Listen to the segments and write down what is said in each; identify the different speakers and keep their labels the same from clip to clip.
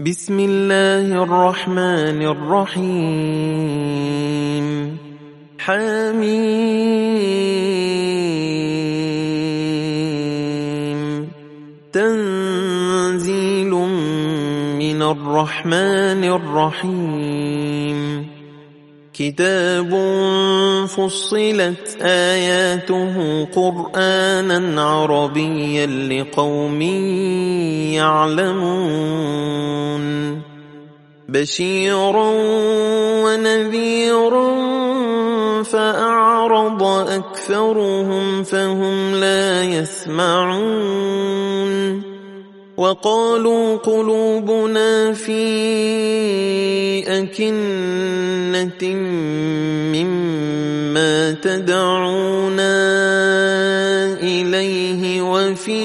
Speaker 1: بسم الله الرحمن الرحيم حميم تنزيل من الرحمن الرحيم كتاب فصلت آياته قرآنا عربيا لقوم يعلمون بشيرا ونذيرا فأعرض أكثرهم فهم لا يسمعون وقالوا قلوبنا في أكنة مما تدعونا إليه وفي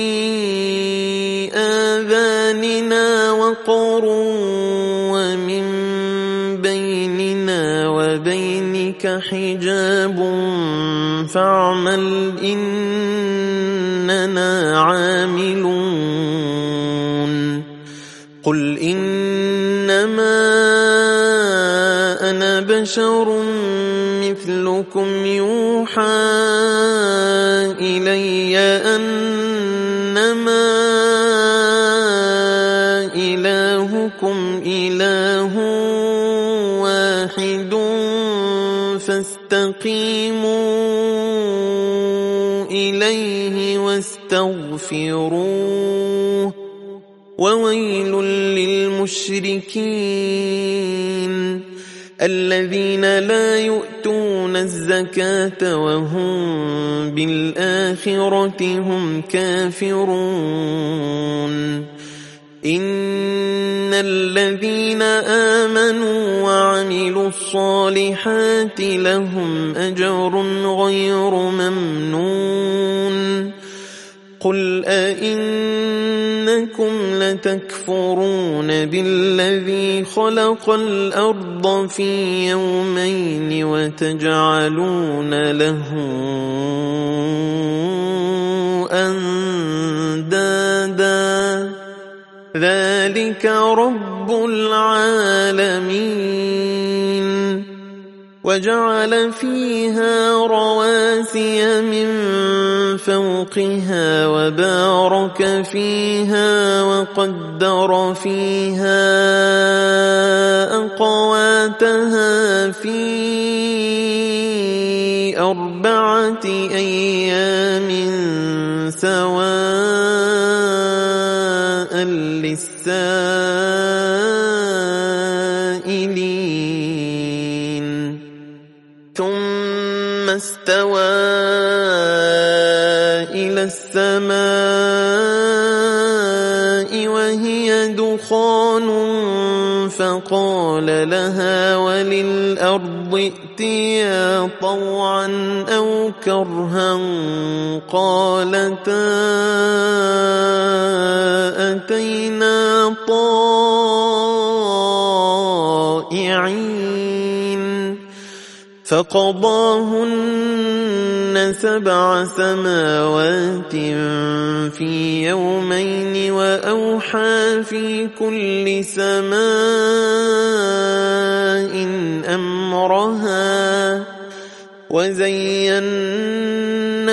Speaker 1: آذاننا وقر ومن بيننا وبينك حجاب فاعمل إننا عاملون قل إنما أنا بشر مثلكم يوحى إلي أنما إلهكم إله واحد فاستقيموا إليه واستغفروه وويل للمشركين الذين لا يؤتون الزكاة وهم بالآخرة هم كافرون إن الذين آمنوا وعملوا الصالحات لهم أجر غير ممنون قل أئنكم لتكفرون بالذي خلق الأرض في يومين وتجعلون له أندادا ذلك رب العالمين وجعل فيها رواسي من فوقها وبارك فيها وقدر فيها أقواتها في 4 أيام سواء للسائلين ثم استوى إلى السماء وهي دخان فقال لها وللأرض ائتيا طوعا أو كرها قالتا أتينا طائعين فقضاهن 7 سماوات في يومين وأوحى في كل سماء أمرها وزينا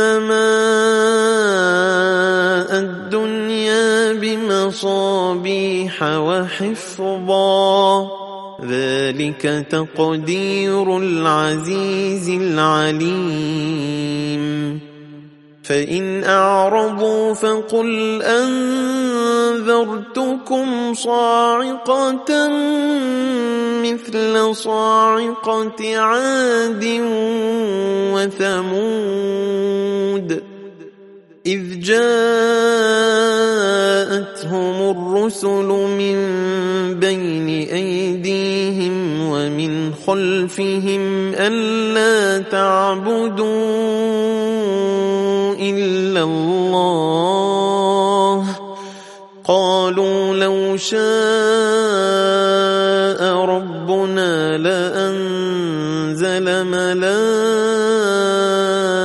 Speaker 1: السماء الدنيا بمصابيح وحفظا ذلك تقدير العزيز العليم فإن أعرضوا فقل أنذرتكم صاعقة مثل صاعقة عاد وثمود إذ جاءتهم الرسل من بين أيديهم ومن خلفهم ألا تعبدوا إلا الله قالوا لو شاء ربنا لأنزل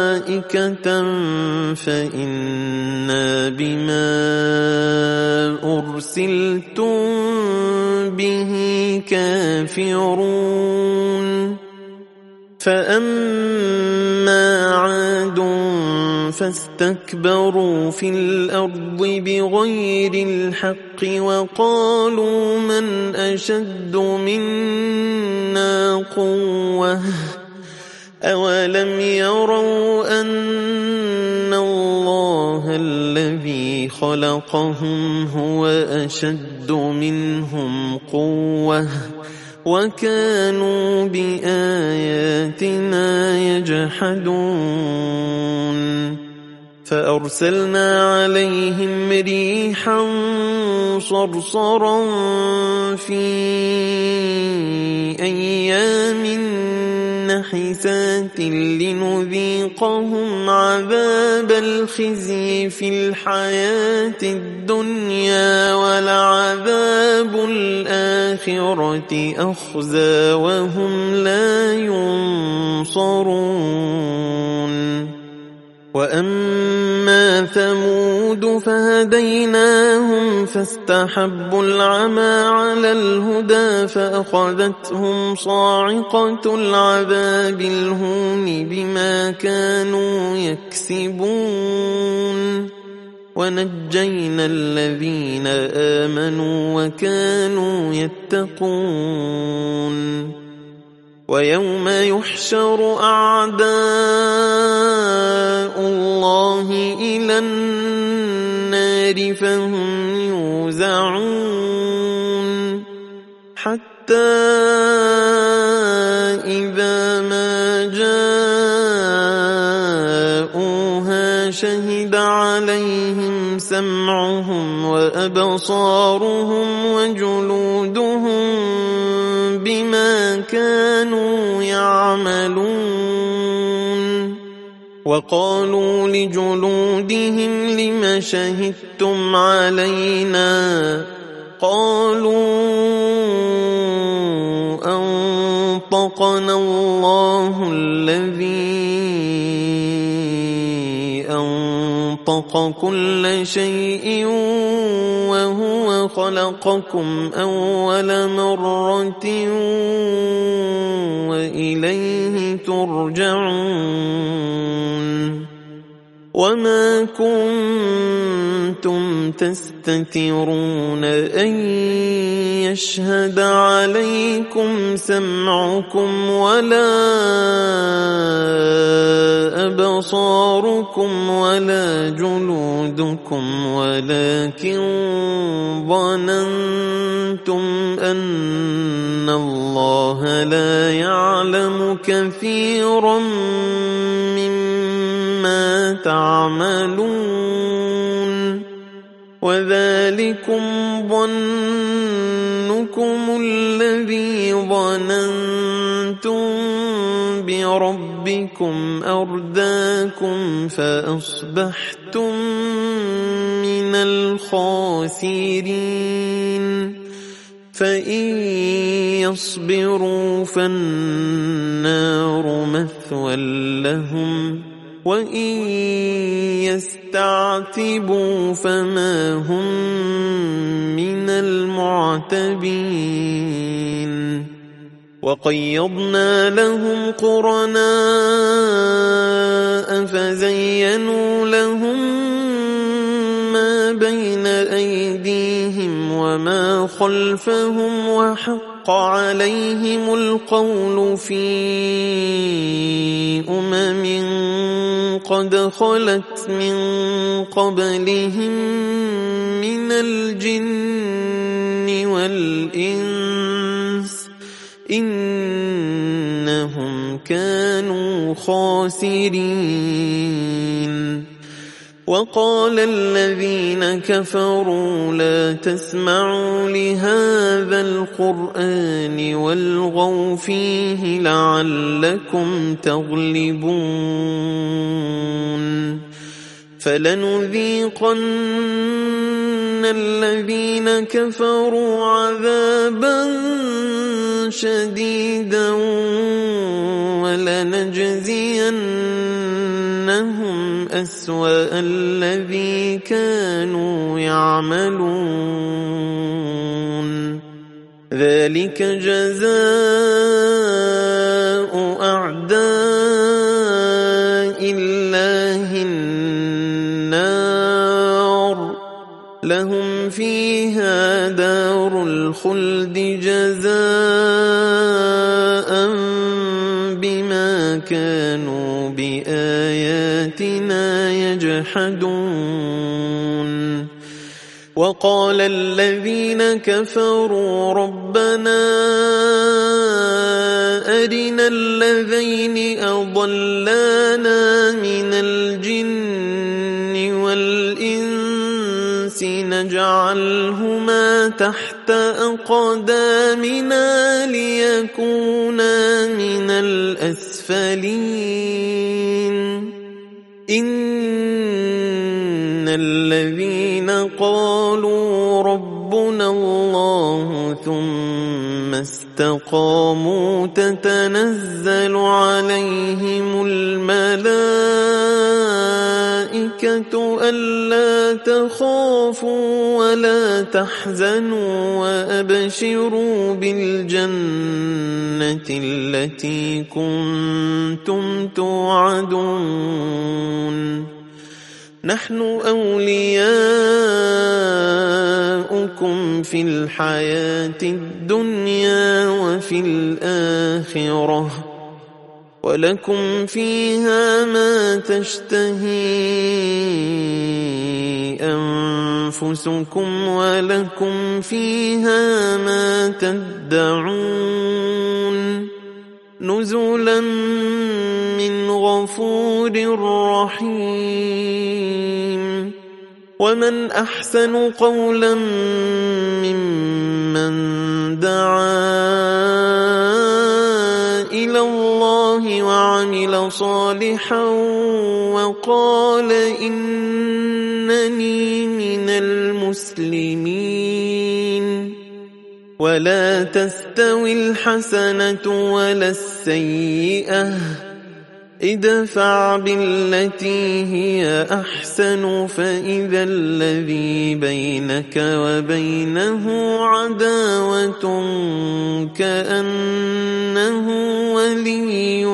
Speaker 1: ملائكة فإنا بما أرسلتم به كافرون فأما عاد فاستكبروا في الأرض بغير الحق وقالوا من أشد منا قوة أولم يروا أن الله الذي خلقهم هو أشد منهم قوة وكانوا بآياتنا يجحدون فأرسلنا عليهم ريحا صرصرا في أيام نحسات لنذيقهم عذاب الخزي في الحياة الدنيا ولعذاب الآخرة أخزى وهم لا ينصرون وأما ثمود فهديناهم فاستحبوا العمى على الهدى فأخذتهم صاعقة العذاب الهون بما كانوا يكسبون ونجينا الذين آمنوا وكانوا يتقون ويوم يحشر أعداء الله إلى النار فهم يوزعون حتى إذا ما جاءوها شهد عليهم سمعهم وأبصارهم وجلودهم بما كانوا يعملون وقالوا لجلودهم لم شهدتم علينا قالوا أنطقنا الله الذي أنطق كل شيء وهو خلقكم أول مرة وإليه ترجعون وما كنتم تستترون أن يشهد عليكم سمعكم ولا أبصاركم ولا جلودكم ولكن ظننتم أن الله لا يعلم كثيرا مما تعملون وذلكم ظنكم الذي ظننتم بربكم أرداكم فأصبحتم من الخاسرين فإن يصبروا فالنار مثوى لهم وإن يستعتبوا فما هم من المعتبين وقيضنا لهم قرناء فزينوا لهم ما بين أيديهم وما خلفهم وحق عليهم القول في قد خلت من قبلهم من الجن والإنس إنهم كانوا خاسرين وقال الذين كفروا لا تسمعوا لهذا القرآن والغوا فيه لعلكم تغلبون فلنذيقن الذين كفروا عذابا شديدا ولنجزينهم أسوأ الذي كانوا يعملون ذلك جزاء أعداء الله النار لهم فيها دار الخلد جزاء بما كانوا بآياتنا يجحدون وقال الذين كفروا ربنا أرنا الذين أضلانا من الجن والإنس نجعلهما تحت أقدامنا ليكونا من الأسفلين إن الذين قالوا ربنا الله ثم استقاموا تتنزل عليهم الملائكة ألا تخافوا ولا تحزنوا وأبشروا بالجنة التي كنتم توعدون نحن أولياؤكم في الحياة الدنيا وفي الآخرة ولكم فيها ما تشتهي أنفسكم ولكم فيها ما تدعون نزلا من غفور رحيم ومن أحسن قولا ممن دعا إلى الله وعمل صالحا وقال إنني من المسلمين ولا تستوي الحسنة ولا السيئة ادفع بالتي هي أحسن فإذا الذي بينك وبينه عداوة كأنه ولي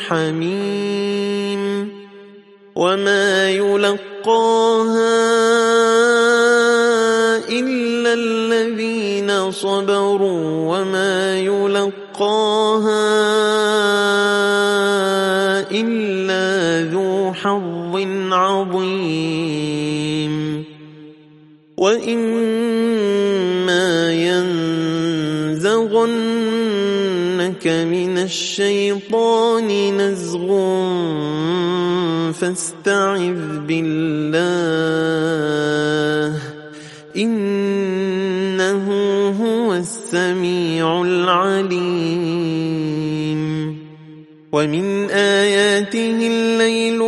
Speaker 1: حميم وما يلقاها إلا الذين صبروا وما يلقاها إلا ذو حظ عظيم وإما ينزغنك من الشيطان نزغ فاستعذ بالله إنه هو السميع العليم ومن آياته الليل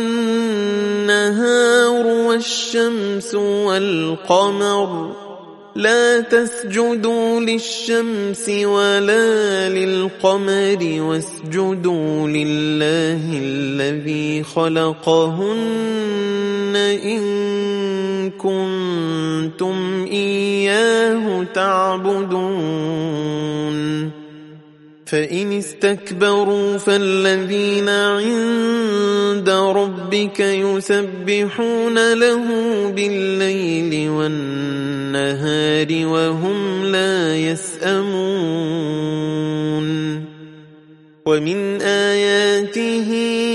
Speaker 1: والنهار والشمس والقمر لا تسجدوا للشمس ولا للقمر واسجدوا لله الذي خلقهن إن كنتم إياه تعبدون فإن استكبروا فالذين عند ربك يسبحون له بالليل والنهار وهم لا يسأمون ومن آياته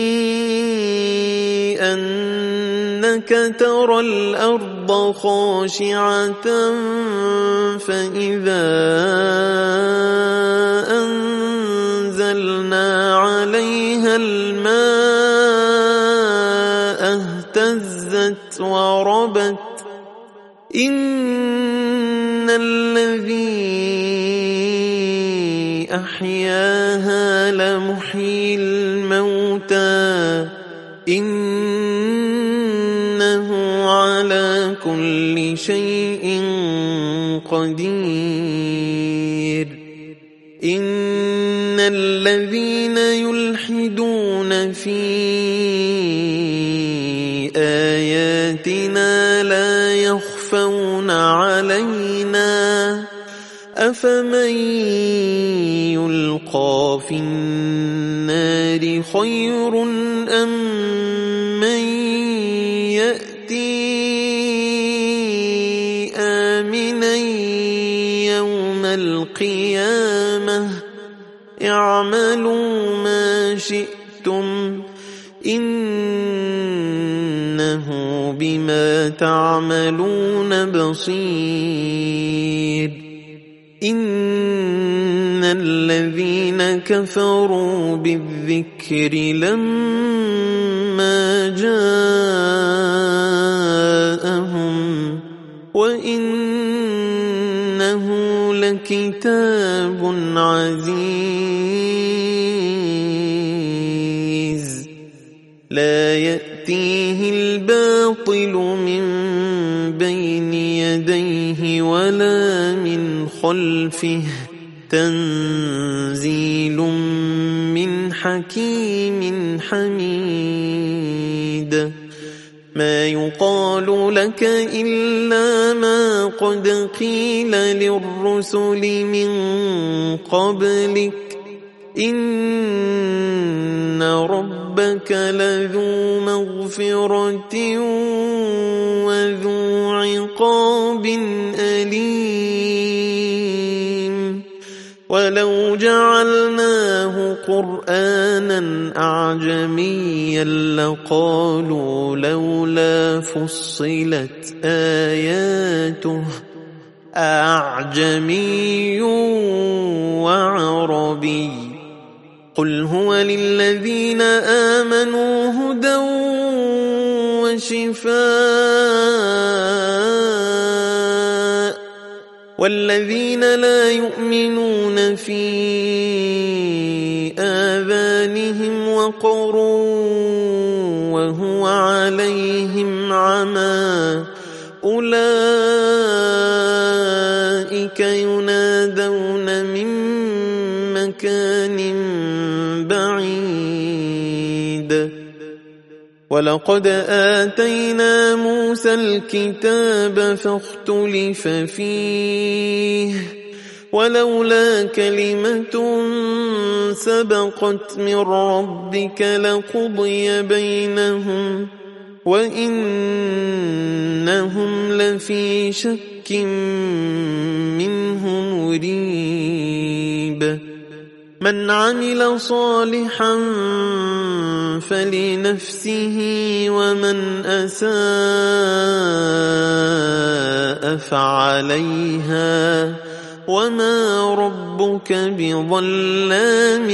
Speaker 1: أنك ترى الأرض خاشعة فإذا أنزلنا عليها الماء اهتزت وربت إن الذي أحياها لمحيي الموتى إنه على كل شيء قدير إن الذين الذين يلحدون في علينا أفمن يلقى في النار خير أم من يأتي آمنا يوم القيامة اعملوا ما شئتم إنه بما تعملون بصير إن الذين كفروا بالذكر لما جاءهم وإنه لكتاب عزيز لا يأتيه الباطل من بين يديه ولا من خلفه تنزيل من حكيم حميد ما يقال لك إلا ما قد قيل للرسل من قبلك إن ربك لذو مغفرة وذو عقاب أليم ولو جعلناه قرآنا أعجميا لقالوا لولا فصلت آياته أعجمي وعربي قل هو للذين آمنوا هدى وشفاء والذين لا يؤمنون في آذانهم وقر وهو عليهم عمى أولئك ينادون من مكان بعيد ولقد آتينا موسى الكتاب فاختلف فيه ولولا كلمة سبقت من ربك لقضي بينهم وإنهم لفي شك منه مريب من عمل صالحا فلنفسه ومن أساء فعليها وما ربك بظلام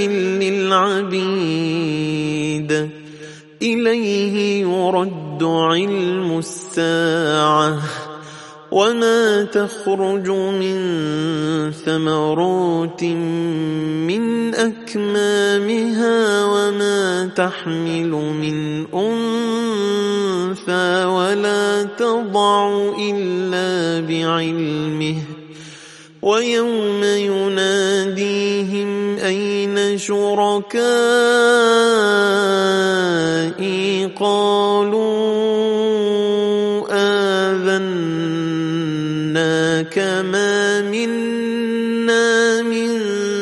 Speaker 1: للعبيد إليه يرد علم الساعة وما تخرج من ثمرات من أكمامها وما تحمل من أنثى ولا تضع إلا بعلمه ويوم يناديهم أين شركائي قالوا آذناك ما منا من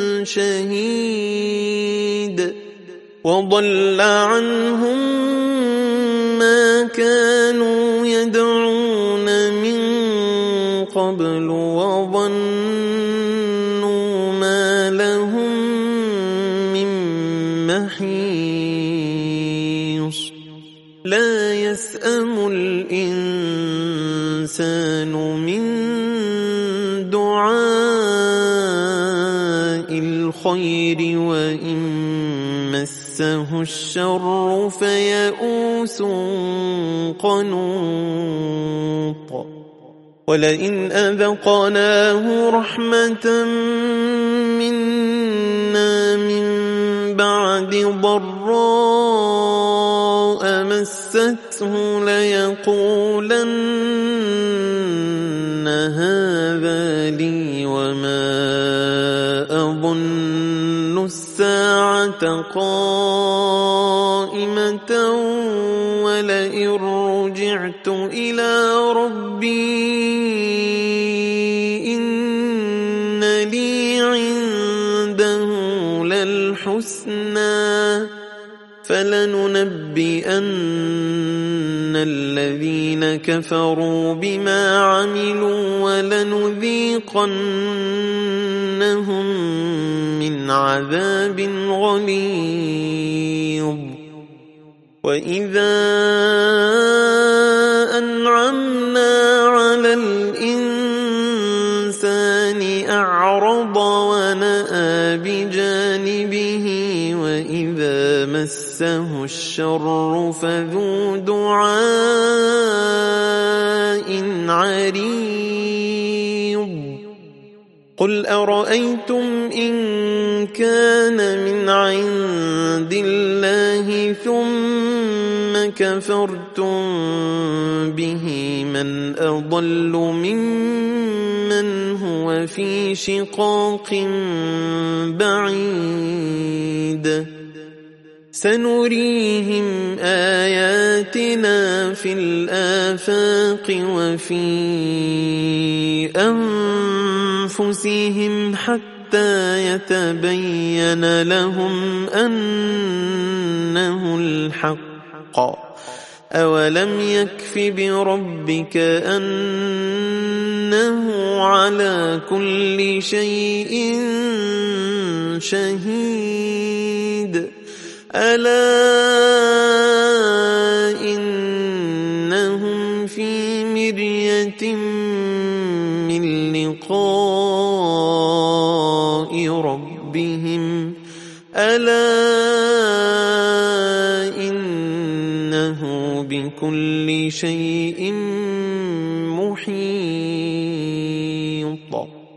Speaker 1: شهيد وضل عنهم ما كانوا يدعون من قبل وظنوا ما لهم من محيص لا يسأم الإنسان من دعاء الخير وإن مسه الشر فيئوس قنوط ولئن أذقناه رحمة منا من بعد ضراء مسته ليقولن هذا لي وما أظن الساعة قائمة ولئن رجعت إلى ربي الحسنى فلننبئن الذين كفروا بما عملوا ولنذيقنهم من عذاب غليظ وإذا أنعمنا على الإنسان أعرض ونأى بجانبه وإذا مسه الشر فذو دعاء عريض قل أرأيتم إن كان من عند الله ثم كفرتم به من أضل ممن هو في شقاق بعيد سنريهم آياتنا في الآفاق وفي أنفسهم حتى يتبين لهم أنه الحق أولم يكف بربك أنه على كل شيء شهيد ألا إنهم في مرية من لقاء ربهم ألا إنه بكل شيء محيط